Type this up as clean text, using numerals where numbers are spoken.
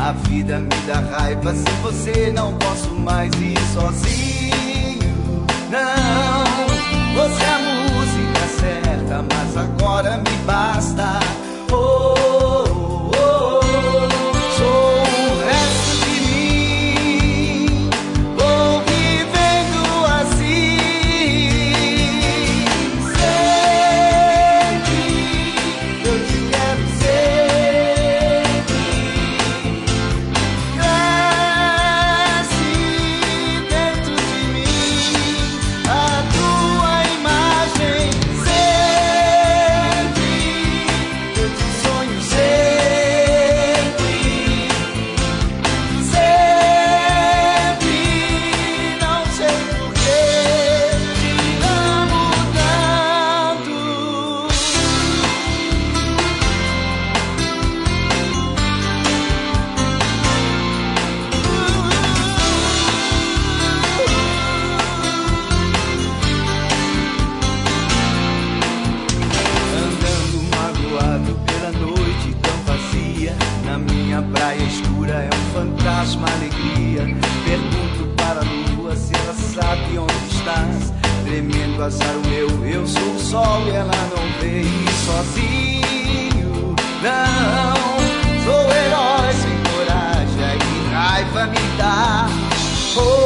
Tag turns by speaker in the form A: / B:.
A: A vida me dá raiva, sem você não posso mais ir sozinho. Não, você é a música certa, mas agora me basta. Oh, oh, oh, sou o resto de mim, vou vivendo assim. Sempre eu te quero sempre. Cresce dentro de mim a tua imagem. Sempre eu te sonho sempre. Sempre não sei porquê te amo tanto. Andando magoado pela noite tão vazia, na minha praia escura é um fantasma alegria. Pergunto para a lua se ela sabe onde estás. Tremendo azar o meu, eu sou o sol e ela não vê. E sozinho, não, sou herói sem coragem, que raiva me dá. Oh,